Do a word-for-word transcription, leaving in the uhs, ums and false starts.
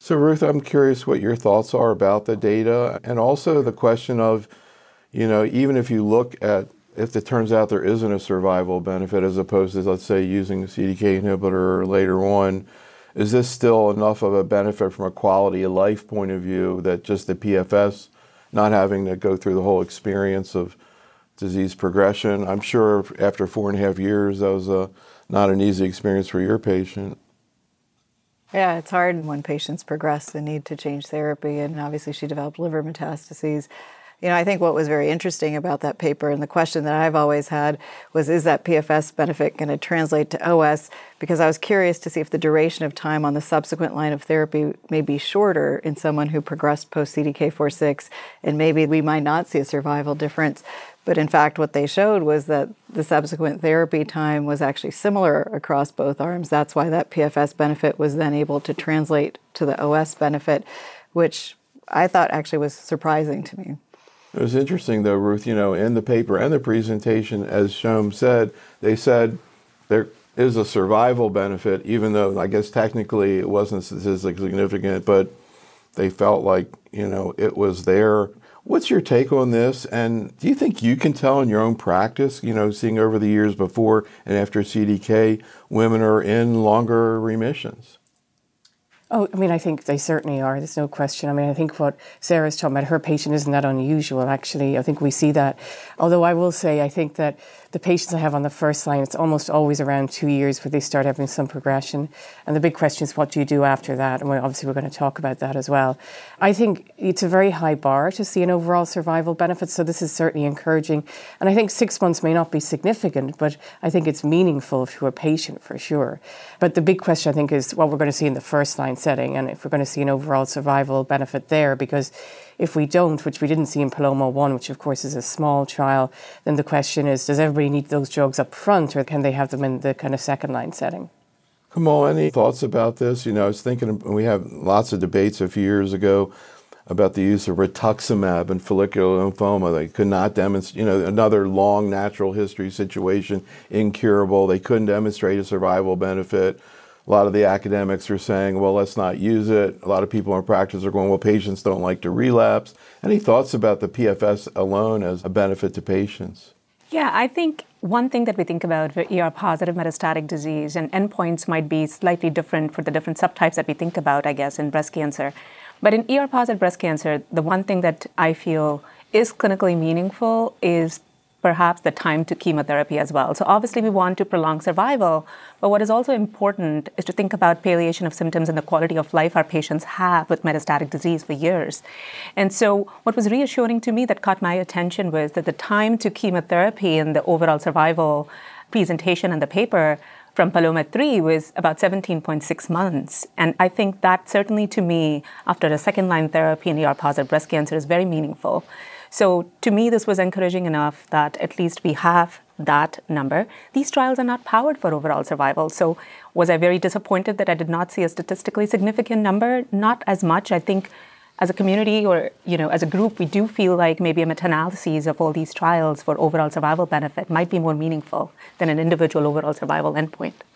So Ruth, I'm curious what your thoughts are about the data and also the question of, you know, even if you look at, if it turns out there isn't a survival benefit as opposed to, let's say, using a C D K inhibitor later on, is this still enough of a benefit from a quality of life point of view that just the P F S, not having to go through the whole experience of disease progression? I'm sure after four and a half years, that was a, not an easy experience for your patient. Yeah, it's hard when patients progress and need to change therapy, and obviously she developed liver metastases. You know, I think what was very interesting about that paper, and the question that I've always had, was is that P F S benefit going to translate to O S? Because I was curious to see if the duration of time on the subsequent line of therapy may be shorter in someone who progressed post-C D K four six, and maybe we might not see a survival difference. But in fact, what they showed was that the subsequent therapy time was actually similar across both arms. That's why that P F S benefit was then able to translate to the O S benefit, which I thought actually was surprising to me. It was interesting, though, Ruth, you know, in the paper and the presentation, as Shom said, they said there is a survival benefit, even though I guess technically it wasn't statistically significant, but they felt like, you know, it was there. What's your take on this? And do you think you can tell in your own practice, you know, seeing over the years before and after C D K, women are in longer remissions? Oh, I mean, I think they certainly are. There's no question. I mean, I think what Sarah's talking about, her patient isn't that unusual, actually. I think we see that. Although I will say, I think that the patients I have on the first line, it's almost always around two years where they start having some progression. And the big question is, what do you do after that? And we're, obviously we're going to talk about that as well. I think it's a very high bar to see an overall survival benefit, so this is certainly encouraging. And I think six months may not be significant, but I think it's meaningful to a patient for sure. But the big question, I think, is what we're going to see in the first line setting, and if we're going to see an overall survival benefit there, because if we don't, which we didn't see in Paloma one, which of course is a small trial, then the question is, does everybody need those drugs up front, or can they have them in the kind of second line setting? Kamal, any thoughts about this? You know, I was thinking, we had lots of debates a few years ago about the use of rituximab in follicular lymphoma. They could not demonstrate, you know, another long natural history situation, incurable. They couldn't demonstrate a survival benefit. A lot of the academics are saying, well, let's not use it. A lot of people in practice are going, well, patients don't like to relapse. Any thoughts about the P F S alone as a benefit to patients? Yeah, I think one thing that we think about for E R-positive metastatic disease, and endpoints might be slightly different for the different subtypes that we think about, I guess, in breast cancer. But in E R-positive breast cancer, the one thing that I feel is clinically meaningful is perhaps the time to chemotherapy as well. So obviously we want to prolong survival, but what is also important is to think about palliation of symptoms and the quality of life our patients have with metastatic disease for years. And so what was reassuring to me that caught my attention was that the time to chemotherapy and the overall survival presentation in the paper from Paloma three was about seventeen point six months. And I think that certainly to me, after a second-line therapy in E R-positive breast cancer, is very meaningful. So to me, this was encouraging enough that at least we have that number. These trials are not powered for overall survival. So was I very disappointed that I did not see a statistically significant number? Not as much. I think as a community or, you know, as a group, we do feel like maybe a meta-analysis of all these trials for overall survival benefit might be more meaningful than an individual overall survival endpoint.